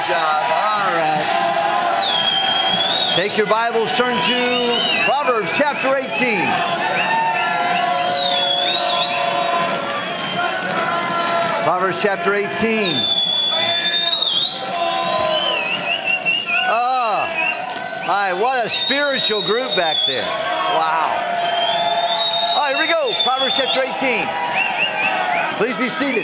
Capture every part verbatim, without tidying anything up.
job. All right. Take your Bibles, turn to Proverbs chapter eighteen. Proverbs chapter eighteen. Oh, my, what a spiritual group back there. Wow. All right, here we go. Proverbs chapter eighteen. Please be seated.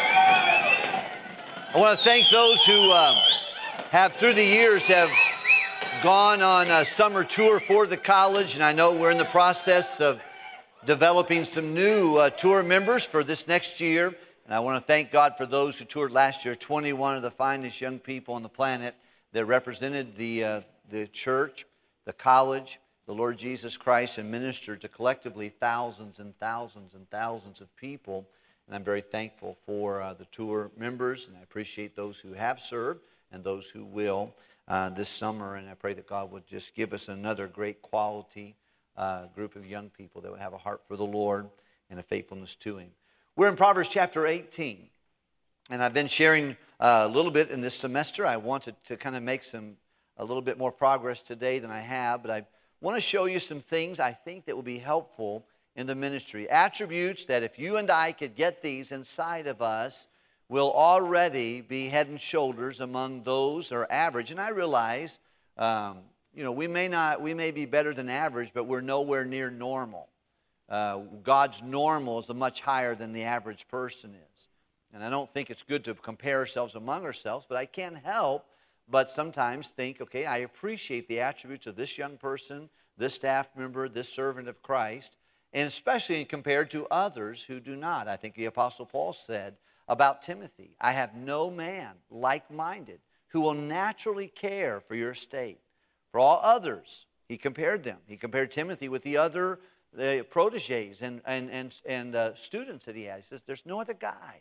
I want to thank those who um, have, through the years, have gone on a summer tour for the college, and I know we're in the process of developing some new uh, tour members for this next year. And I want to thank God for those who toured last year, twenty-one of the finest young people on the planet that represented the, uh, the church, the college, the Lord Jesus Christ, and ministered to collectively thousands and thousands and thousands of people. And I'm very thankful for uh, the tour members, and I appreciate those who have served and those who will uh, this summer. And I pray that God would just give us another great quality uh, group of young people that would have a heart for the Lord and a faithfulness to Him. We're in Proverbs chapter eighteen, and I've been sharing uh, a little bit in this semester. I wanted to kind of make some a little bit more progress today than I have, but I want to show you some things I think that will be helpful in the ministry. Attributes that if you and I could get these inside of us, will already be head and shoulders among those who are average. And I realize, um, you know, we may not, we may be better than average, but we're nowhere near normal. Uh, God's normal is much higher than the average person is. And I don't think it's good to compare ourselves among ourselves, but I can't help but sometimes think, okay, I appreciate the attributes of this young person, this staff member, this servant of Christ, and especially compared to others who do not. I think the Apostle Paul said about Timothy, I have no man like-minded who will naturally care for your estate. For all others, he compared them. He compared Timothy with the other the proteges and, and, and, and uh, students that he had. He says, there's no other guy.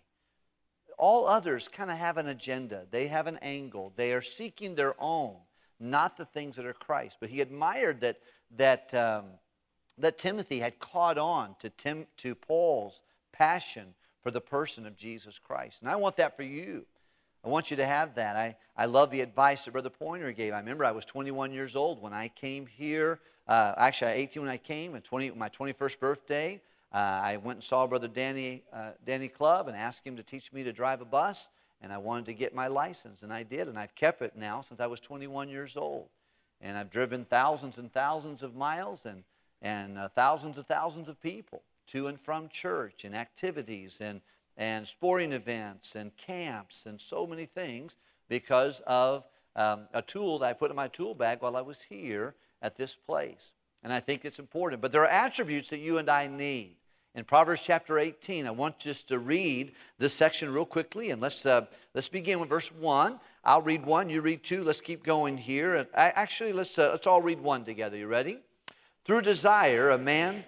All others kind of have an agenda. They have an angle. They are seeking their own, not the things that are Christ. But he admired that, that, um, that Timothy had caught on to, Tim, to Paul's passion for the person of Jesus Christ. And I want that for you. I want you to have that. I, I love the advice that Brother Pointer gave. I remember I was twenty-one years old when I came here. Uh, actually, I was eighteen when I came, and twenty, my twenty-first birthday, uh, I went and saw Brother Danny, uh, Danny Clubb and asked him to teach me to drive a bus, and I wanted to get my license, and I did, and I've kept it now since I was twenty-one years old. And I've driven thousands and thousands of miles and, and uh, thousands and thousands of people to and from church and activities and, and sporting events and camps and so many things because of um, a tool that I put in my tool bag while I was here at this place. And I think it's important. But there are attributes that you and I need. In Proverbs chapter eighteen, I want just to read this section real quickly. And let's, uh, let's begin with verse one. I'll read one, you read two. Let's keep going here. I, actually, let's, uh, let's all read one together. You ready? Through desire, a man...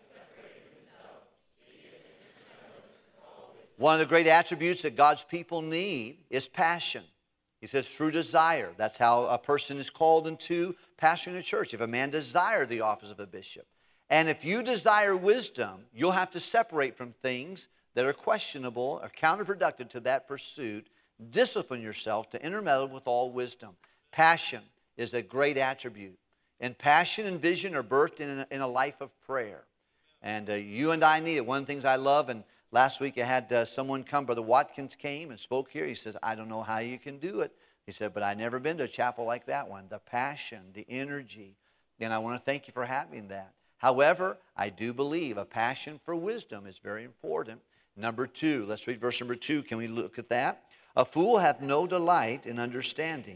One of the great attributes that God's people need is passion. He says, through desire. That's how a person is called into pastoring a church. If a man desire the office of a bishop. And if you desire wisdom, you'll have to separate from things that are questionable or counterproductive to that pursuit. Discipline yourself to intermeddle with all wisdom. Passion is a great attribute. And passion and vision are birthed in a, in a life of prayer. And uh, you and I need it. One of the things I love, and last week I had uh, someone come, Brother Watkins came and spoke here. He says, I don't know how you can do it. He said, but I've never been to a chapel like that one. The passion, the energy. And I want to thank you for having that. However, I do believe a passion for wisdom is very important. Number two, let's read verse number two. Can we look at that? A fool hath no delight in understanding.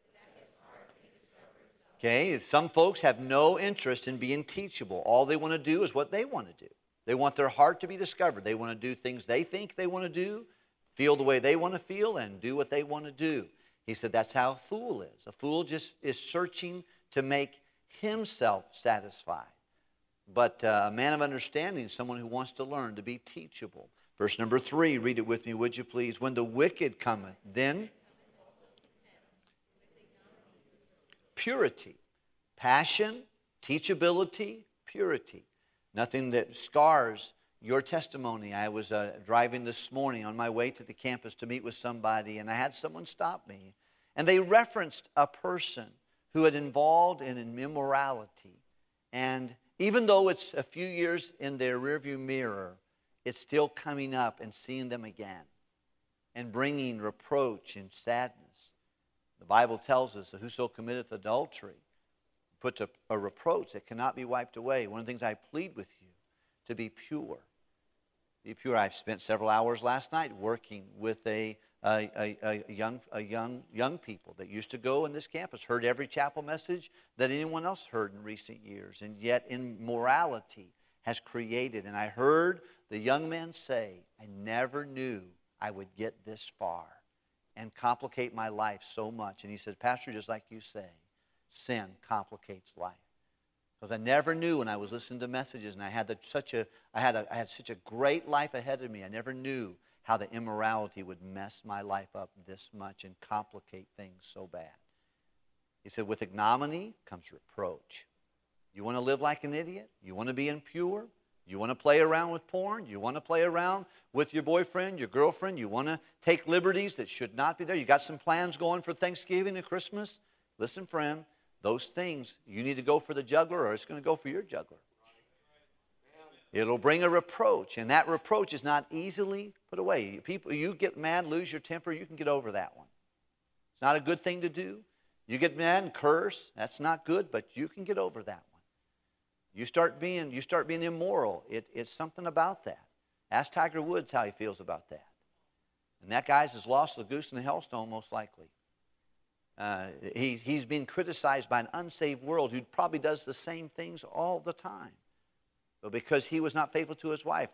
Okay, some folks have no interest in being teachable. All they want to do is what they want to do. They want their heart to be discovered. They want to do things they think they want to do, feel the way they want to feel, and do what they want to do. He said that's how a fool is. A fool just is searching to make himself satisfied. But uh, a man of understanding is someone who wants to learn, to be teachable. Verse number three, read it with me, would you please? When the wicked cometh, then purity, passion, teachability, purity. Nothing that scars your testimony. I was uh, driving this morning on my way to the campus to meet with somebody, and I had someone stop me And they referenced a person who had involved in immorality. And even though it's a few years in their rearview mirror, it's still coming up and seeing them again and bringing reproach and sadness. The Bible tells us that whoso committeth adultery puts a, a reproach that cannot be wiped away. One of the things I plead with you, to be pure. Be pure. I've spent several hours last night working with a, a, a, a, young, a young, young people that used to go in this campus, heard every chapel message that anyone else heard in recent years, and yet immorality has created. And I heard the young man say, I never knew I would get this far and complicate my life so much. And he said, Pastor, just like you say, sin complicates life. Because I never knew when I was listening to messages, and I had the, such a, I had a, I had such a great life ahead of me. I never knew how the immorality would mess my life up this much and complicate things so bad. He said, with ignominy comes reproach. You want to live like an idiot? You want to be impure? You want to play around with porn? You want to play around with your boyfriend, your girlfriend? You want to take liberties that should not be there? You got some plans going for Thanksgiving and Christmas? Listen, friend, those things, you need to go for the juggler or it's going to go for your juggler. It'll bring a reproach, and that reproach is not easily put away. People, you get mad, lose your temper, you can get over that one. It's not a good thing to do. You get mad and curse, that's not good, but you can get over that one. You start being, you start being immoral. It, it's something about that. Ask Tiger Woods how he feels about that. And that guy's as lost as a goose in a hailstone, most likely. Uh, he, he's being criticized by an unsaved world who probably does the same things all the time. But because he was not faithful to his wife,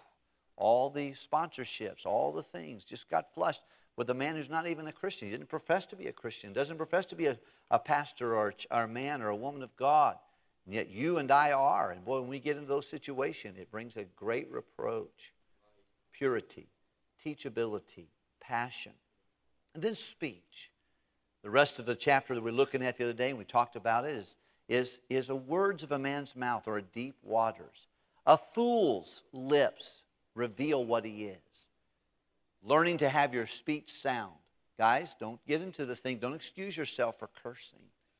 all the sponsorships, all the things just got flushed with a man who's not even a Christian. He didn't profess to be a Christian, doesn't profess to be a, a pastor or a, or a man or a woman of God. And yet you and I are. And boy, when we get into those situations, it brings a great reproach. Purity, teachability, passion, and then speech. The rest of the chapter that we're looking at the other day, and we talked about it, is, is, is the words of a man's mouth or a deep waters. A fool's lips reveal what he is. Learning to have your speech sound. Guys, don't get into the thing. Don't excuse yourself for cursing.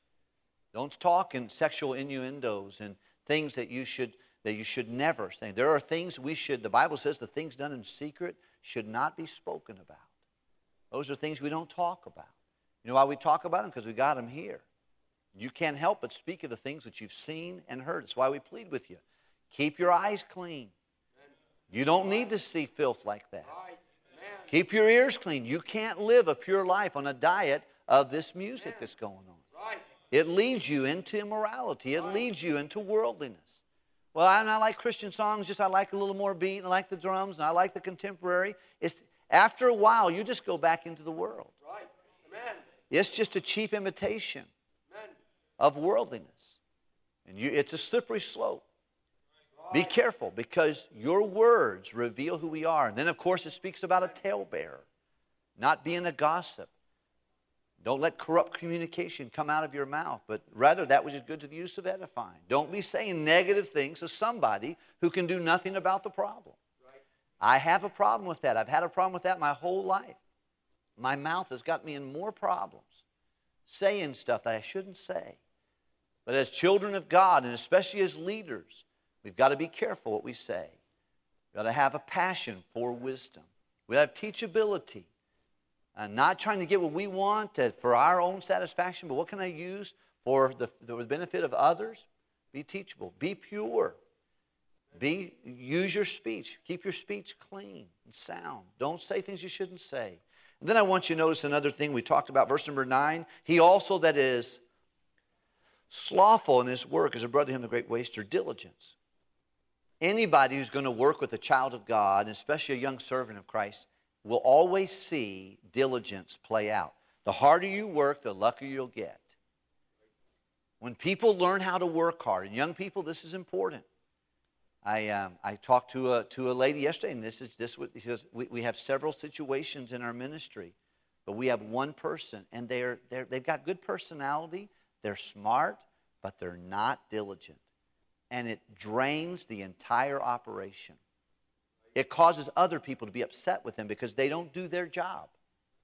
Don't talk in sexual innuendos and things that you should that you should never say. There are things we should, the Bible says the things done in secret should not be spoken about. Those are things we don't talk about. You know why we talk about them? Because we got them here. You can't help but speak of the things that you've seen and heard. That's why we plead with you. Keep your eyes clean. You don't need to see filth like that. Keep your ears clean. You can't live a pure life on a diet of this music that's going on. It leads you into immorality. It leads you into worldliness. Well, I, I like Christian songs, just I like a little more beat, and I like the drums, and I like the contemporary. It's, after a while, you just go back into the world. Right. Amen. It's just a cheap imitation Amen. of worldliness. And you, it's a slippery slope. Right. Be careful, because your words reveal who we are. And then, of course, it speaks about a talebearer, not being a gossip. Don't let corrupt communication come out of your mouth, but rather that which is good to the use of edifying. Don't be saying negative things to somebody who can do nothing about the problem. Right. I have a problem with that. I've had a problem with that my whole life. My mouth has got me in more problems, saying stuff that I shouldn't say. But as children of God, and especially as leaders, we've got to be careful what we say. We've got to have a passion for wisdom. We have teachability. Uh, not trying to get what we want to, for our own satisfaction, but what can I use for the, the benefit of others? Be teachable. Be pure. Be, use your speech. Keep your speech clean and sound. Don't say things you shouldn't say. And then I want you to notice another thing we talked about, verse number nine. He also that is slothful in his work is a brother to him the great waster, diligence. Anybody who's going to work with a child of God, and especially a young servant of Christ, will always see diligence play out. The harder you work, the luckier you'll get. When people learn how to work hard, and young people, this is important. I um, I talked to a to a lady yesterday, and this is this what because we, we have several situations in our ministry, but we have one person, and they're they're they've got good personality, they're smart, but they're not diligent, and it drains the entire operation. It causes other people to be upset with them because they don't do their job.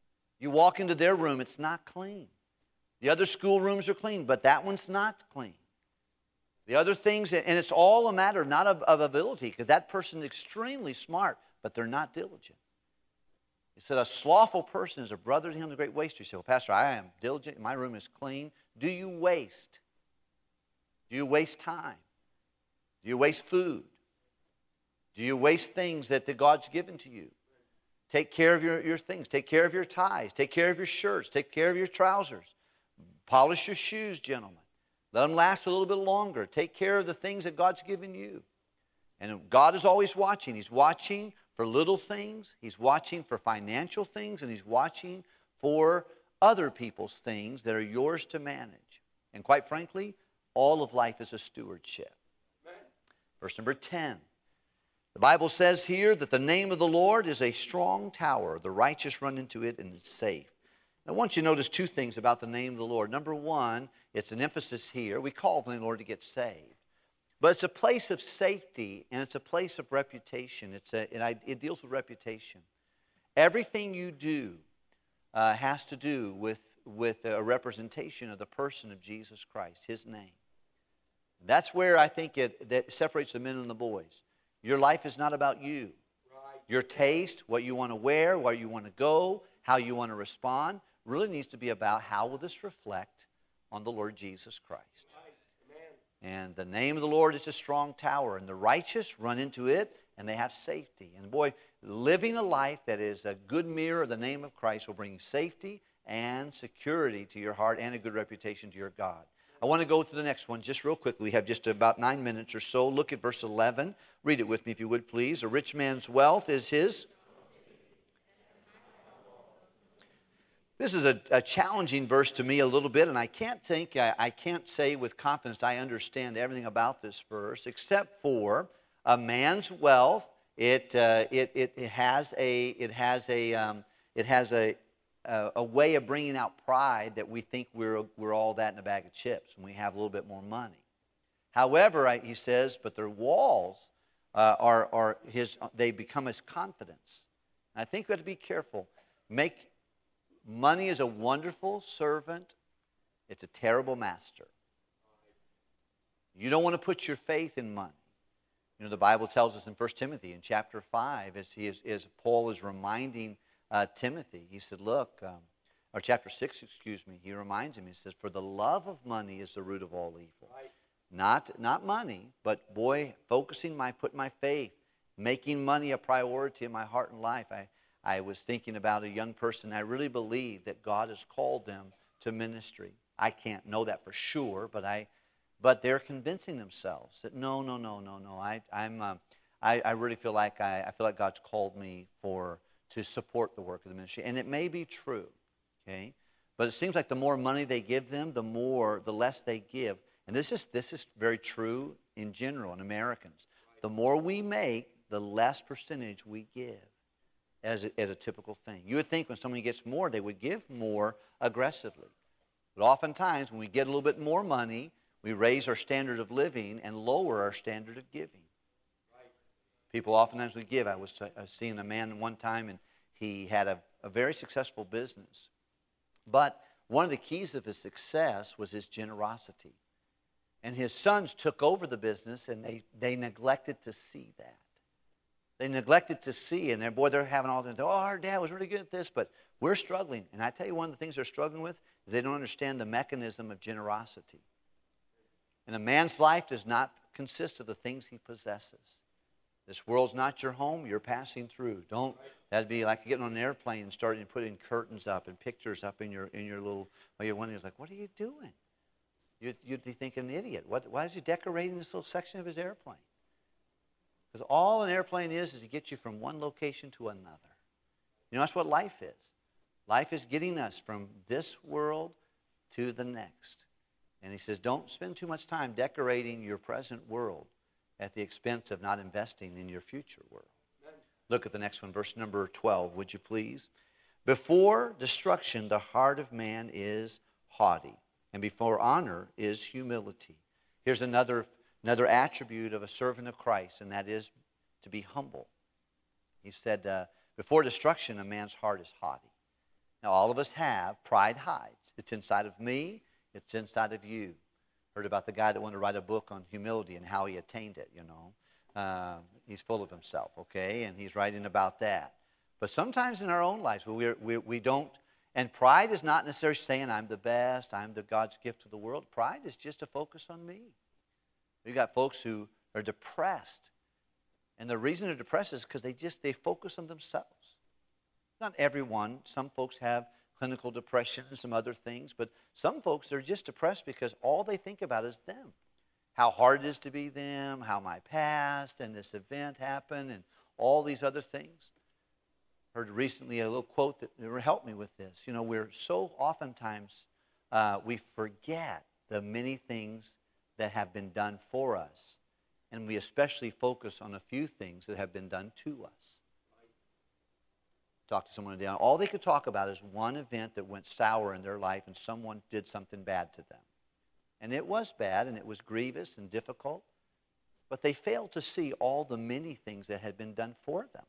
You walk into their room, it's not clean. The other school rooms are clean, but that one's not clean. The other things, and it's all a matter not of, of ability, because that person is extremely smart, but they're not diligent. He said, a slothful person is a brother to him, the great waster. He said, well, Pastor, I am diligent. My room is clean. Do you waste? Do you waste time? Do you waste food? Do you waste things that the God's given to you? Take care of your, your things. Take care of your ties. Take care of your shirts. Take care of your trousers. Polish your shoes, gentlemen. Let them last a little bit longer. Take care of the things that God's given you. And God is always watching. He's watching for little things. He's watching for financial things. And He's watching for other people's things that are yours to manage. And quite frankly, all of life is a stewardship. Amen. Verse number ten. The Bible says here that the name of the Lord is a strong tower. The righteous run into it and it's safe. Now, I want you to notice two things about the name of the Lord. Number one, it's an emphasis here. We call upon the Lord to get saved. But it's a place of safety and it's a place of reputation. It's a, and I, it deals with reputation. Everything you do uh, has to do with, with a representation of the person of Jesus Christ, His name. That's where I think it that separates the men and the boys. Your life is not about you. Your taste, what you want to wear, where you want to go, how you want to respond, really needs to be about how will this reflect on the Lord Jesus Christ. And the name of the Lord is a strong tower, and the righteous run into it, and they have safety. And boy, living a life that is a good mirror of the name of Christ will bring safety and security to your heart and a good reputation to your God. I want to go to the next one just real quickly. We have just about nine minutes or so. Look at verse eleven. Read it with me if you would, please. A rich man's wealth is his. This is a, a challenging verse to me a little bit, and I can't think, I, I can't say with confidence I understand everything about this verse, except for a man's wealth. It uh, it, it it has a it has a um, it has a A, a way of bringing out pride that we think we're, we're all that in a bag of chips and we have a little bit more money. However, I, he says, but their walls uh, are, are his, they become his confidence. And I think we have to be careful. Make money is a wonderful servant. It's a terrible master. You don't want to put your faith in money. You know, the Bible tells us in First Timothy in chapter five, as, he is, as Paul is reminding Uh, Timothy, he said, look, um, or chapter six, excuse me, he reminds him, he says, for the love of money is the root of all evil. Right. Not, not money, but boy, focusing my, putting my faith, making money a priority in my heart and life. I, I was thinking about a young person, I really believe that God has called them to ministry. I can't know that for sure, but I, but they're convincing themselves that no, no, no, no, no, I, I'm, uh, I, I really feel like I, I feel like God's called me for to support the work of the ministry. And it may be true, okay? But it seems like the more money they give them, the more, the less they give. And this is this is very true in general in Americans. The more we make, the less percentage we give as a, as a typical thing. You would think when somebody gets more, they would give more aggressively. But oftentimes, when we get a little bit more money, we raise our standard of living and lower our standard of giving. People oftentimes would give. I was uh, seeing a man one time, and he had a, a very successful business. But one of the keys of his success was his generosity. And his sons took over the business, and they, they neglected to see that. They neglected to see, and they're, boy, they're having all the, oh, our dad was really good at this, but we're struggling. And I tell you, one of the things they're struggling with is they don't understand the mechanism of generosity. And a man's life does not consist of the things he possesses. This world's not your home. You're passing through. Don't. That'd be like getting on an airplane and starting putting curtains up and pictures up in your in your little. Well, you're wondering, like, what are you doing? You'd, you'd be thinking, an idiot. What? Why is he decorating this little section of his airplane? Because all an airplane is is to get you from one location to another. You know, that's what life is. Life is getting us from this world to the next. And he says, don't spend too much time decorating your present world at the expense of not investing in your future world. Amen. Look at the next one, verse number twelve, would you please? Before destruction, the heart of man is haughty, and before honor is humility. Here's another, another attribute of a servant of Christ, and that is to be humble. He said, uh, before destruction, a man's heart is haughty. Now, all of us have. Pride hides. It's inside of me. It's inside of you. Heard about the guy that wanted to write a book on humility and how he attained it, you know. Uh, he's full of himself, okay? And he's writing about that. But sometimes in our own lives, we, we, we don't, and pride is not necessarily saying I'm the best, I'm the God's gift to the world. Pride is just a focus on me. We've got folks who are depressed. And the reason they're depressed is because they just, they focus on themselves. Not everyone. Some folks have clinical depression and some other things, but some folks are just depressed because all they think about is them. How hard it is to be them, how my past and this event happened, and all these other things. Heard recently a little quote that helped me with this. You know, we're so oftentimes, uh, we forget the many things that have been done for us, and we especially focus on a few things that have been done to us. Talk to someone today. All they could talk about is one event that went sour in their life and someone did something bad to them. And it was bad and it was grievous and difficult, but they failed to see all the many things that had been done for them.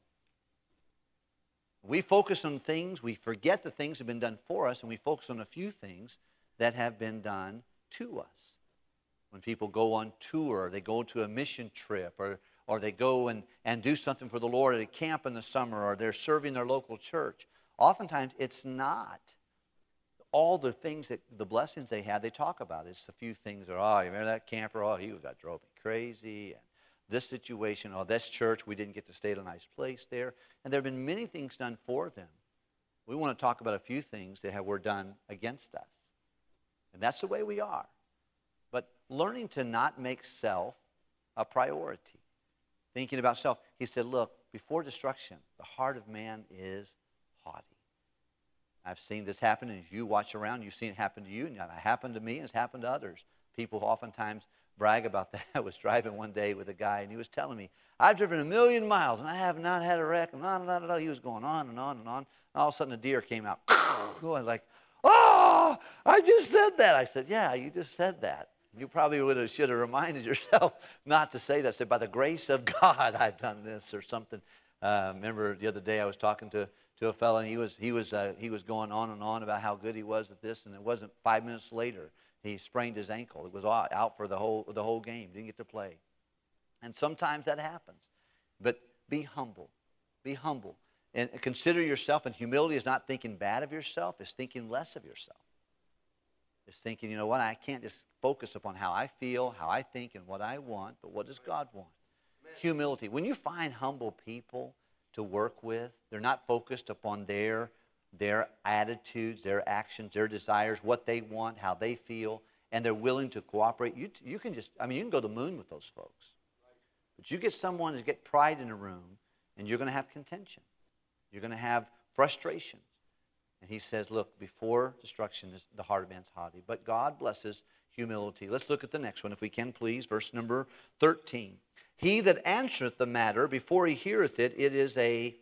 We focus on things, we forget the things that have been done for us, and we focus on a few things that have been done to us. When people go on tour, they go to a mission trip, or or they go and, and do something for the Lord at a camp in the summer, or they're serving their local church. Oftentimes, it's not all the things that, the blessings they had, they talk about. It's a few things that, oh, you remember that camper? Oh, he that drove me crazy. And this situation, oh, this church, we didn't get to stay at a nice place there. And there have been many things done for them. We want to talk about a few things that have, were done against us. And that's the way we are. But learning to not make self a priority. Thinking about self. He said, look, before destruction, the heart of man is haughty. I've seen this happen, and as you watch around, you've seen it happen to you, and it happened to me, and it's happened to others. People oftentimes brag about that. I was driving one day with a guy, and he was telling me, I've driven a million miles, and I have not had a wreck, and on and on and on. He was going on and on and on. And all of a sudden, a deer came out. I was like, oh, I just said that. I said, yeah, you just said that. You probably would have, should have reminded yourself not to say that. Say, by the grace of God, I've done this or something. Uh, remember the other day I was talking to, to a fellow, and he was he was uh, he was going on and on about how good he was at this, and it wasn't five minutes later he sprained his ankle. It was out for the whole the whole game. Didn't get to play. And sometimes that happens. But be humble. Be humble. And consider yourself, and humility is not thinking bad of yourself, it's thinking less of yourself. Is thinking, you know what, I can't just focus upon how I feel, how I think, and what I want, but what does God want? Amen. Humility. When you find humble people to work with, they're not focused upon their, their attitudes, their actions, their desires, what they want, how they feel, and they're willing to cooperate. You, you can just, I mean, you can go to the moon with those folks. But you get someone to get pride in a room, and you're going to have contention. You're going to have frustration. And he says, look, before destruction is the heart of man's haughty. But God blesses humility. Let's look at the next one, if we can, please. Verse number thirteen. He that answereth the matter before he heareth it, it is a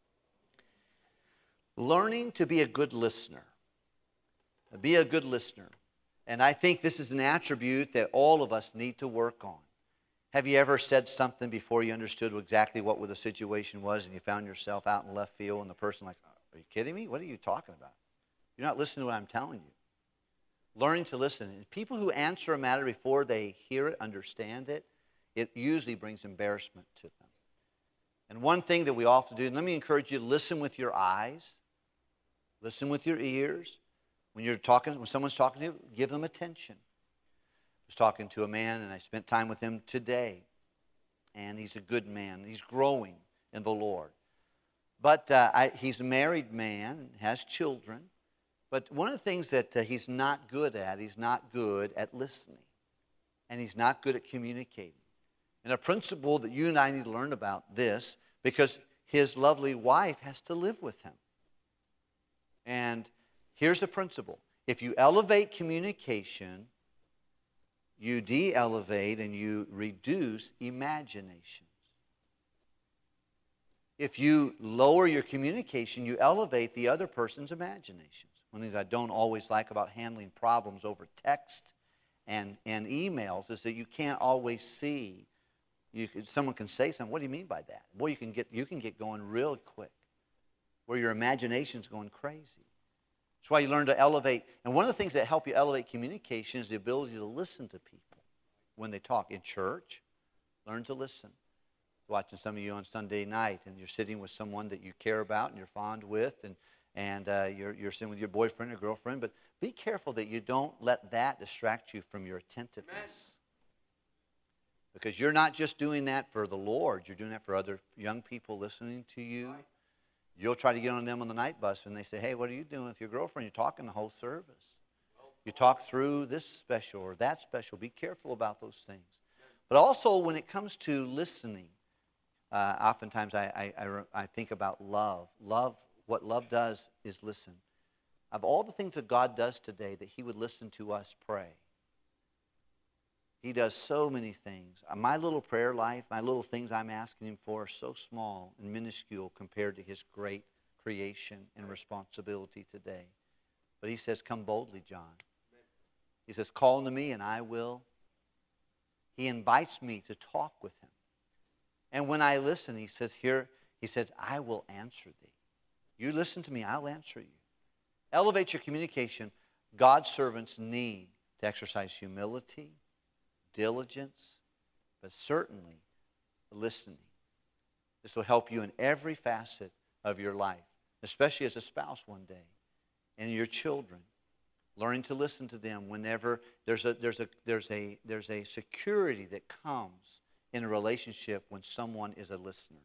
learning to be a good listener. Be a good listener. And I think this is an attribute that all of us need to work on. Have you ever said something before you understood exactly what the situation was, and you found yourself out in left field, and the person like, are you kidding me? What are you talking about? You're not listening to what I'm telling you. Learning to listen. And people who answer a matter before they hear it, understand it, it usually brings embarrassment to them. And one thing that we often do, and let me encourage you to listen with your eyes, listen with your ears. When you're talking, when someone's talking to you, give them attention. I was talking to a man, and I spent time with him today. And he's a good man. He's growing in the Lord. But uh, I, he's a married man, has children. But one of the things that uh, he's not good at, he's not good at listening. And he's not good at communicating. And a principle that you and I need to learn about this, because his lovely wife has to live with him. And here's the principle. If you elevate communication, you de-elevate and you reduce imagination. If you lower your communication, you elevate the other person's imaginations. One of the things I don't always like about handling problems over text and, and emails is that you can't always see. You can, someone can say something, what do you mean by that? Boy, you can get, you can get going real quick, where your imagination's going crazy. That's why you learn to elevate. And one of the things that help you elevate communication is the ability to listen to people when they talk. In church, learn to listen. Watching some of you on Sunday night, and you're sitting with someone that you care about and you're fond with, and, and uh, you're, you're sitting with your boyfriend or girlfriend, but be careful that you don't let that distract you from your attentiveness. Because you're not just doing that for the Lord, you're doing that for other young people listening to you. You'll try to get on them on the night bus, and they say, hey, what are you doing with your girlfriend? You're talking the whole service. You talk through this special or that special. Be careful about those things. But also when it comes to listening, uh, oftentimes I, I, I, I think about love. Love, what love does is listen. Of all the things that God does today, that he would listen to us pray. He does so many things. My little prayer life, my little things I'm asking him for are so small and minuscule compared to his great creation and responsibility today. But he says, come boldly, John. He says, call unto me and I will. He invites me to talk with him. And when I listen, he says here, he says, I will answer thee. You listen to me, I'll answer you. Elevate your communication. God's servants need to exercise humility, diligence, but certainly listening. This will help you in every facet of your life, especially as a spouse one day, and your children. Learning to listen to them whenever there's a there's a there's a there's a security that comes in a relationship when someone is a listener.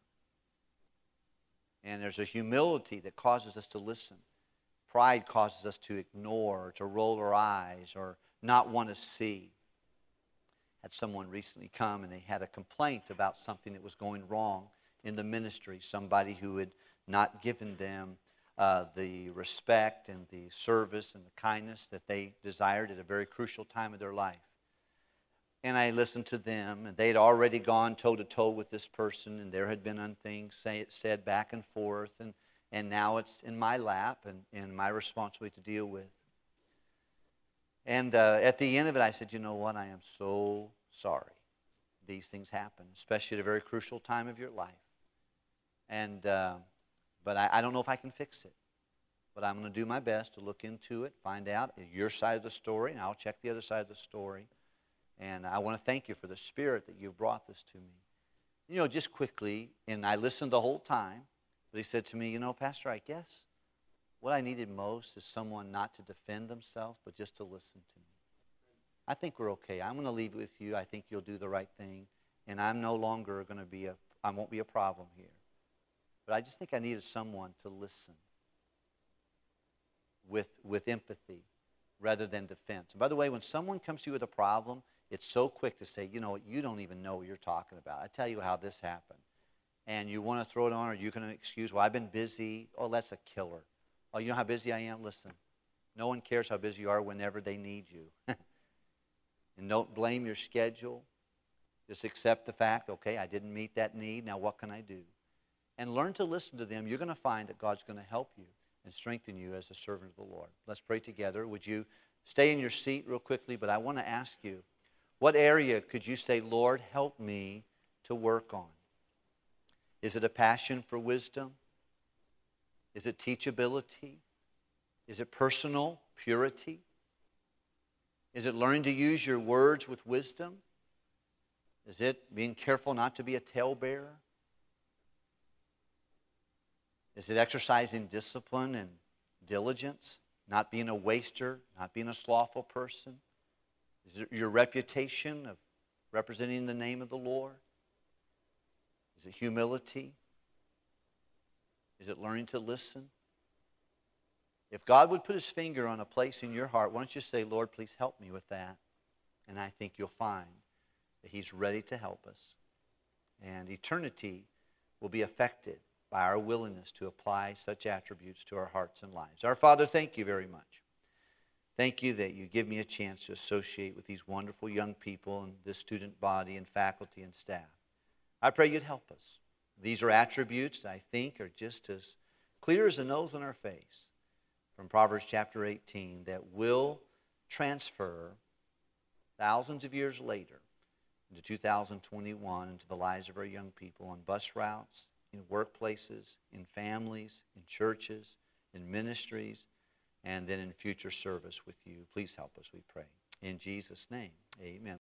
And there's a humility that causes us to listen. Pride causes us to ignore, to roll our eyes, or not want to see. Had someone recently come and they had a complaint about something that was going wrong in the ministry. Somebody who had not given them uh, the respect and the service and the kindness that they desired at a very crucial time of their life. And I listened to them, and they'd already gone toe-to-toe with this person, and there had been things say, said back and forth, and, and now it's in my lap and, and my responsibility to deal with. And uh, at the end of it, I said, you know what, I am so sorry these things happen, especially at a very crucial time of your life. And uh, but I, I don't know if I can fix it. But I'm going to do my best to look into it, find out your side of the story, and I'll check the other side of the story. And I want to thank you for the spirit that you've brought this to me. You know, just quickly, and I listened the whole time, but he said to me, you know, Pastor, I guess what I needed most is someone not to defend themselves, but just to listen to me. I think we're okay. I'm going to leave it with you. I think you'll do the right thing. And I'm no longer going to be a, I won't be a problem here. But I just think I needed someone to listen with, with empathy rather than defense. And by the way, when someone comes to you with a problem, it's so quick to say, you know what, you don't even know what you're talking about. I tell you how this happened. And you want to throw it on, or you can excuse, well, I've been busy. Oh, that's a killer. Oh, you know how busy I am? Listen, no one cares how busy you are whenever they need you. And don't blame your schedule. Just accept the fact, okay, I didn't meet that need. Now what can I do? And learn to listen to them. You're going to find that God's going to help you and strengthen you as a servant of the Lord. Let's pray together. Would you stay in your seat real quickly? But I want to ask you, what area could you say, Lord, help me to work on? Is it a passion for wisdom? Is it teachability? Is it personal purity? Is it learning to use your words with wisdom? Is it being careful not to be a talebearer? Is it exercising discipline and diligence? Not being a waster, not being a slothful person? Is it your reputation of representing the name of the Lord? Is it humility? Is it learning to listen? If God would put his finger on a place in your heart, why don't you say, Lord, please help me with that? And I think you'll find that he's ready to help us. And eternity will be affected by our willingness to apply such attributes to our hearts and lives. Our Father, thank you very much. Thank you that you give me a chance to associate with these wonderful young people and this student body and faculty and staff. I pray you'd help us. These are attributes I think are just as clear as the nose on our face from Proverbs chapter eighteen that will transfer thousands of years later into two thousand twenty-one into the lives of our young people on bus routes, in workplaces, in families, in churches, in ministries, and then in future service with you. Please help us, we pray. In Jesus' name, amen.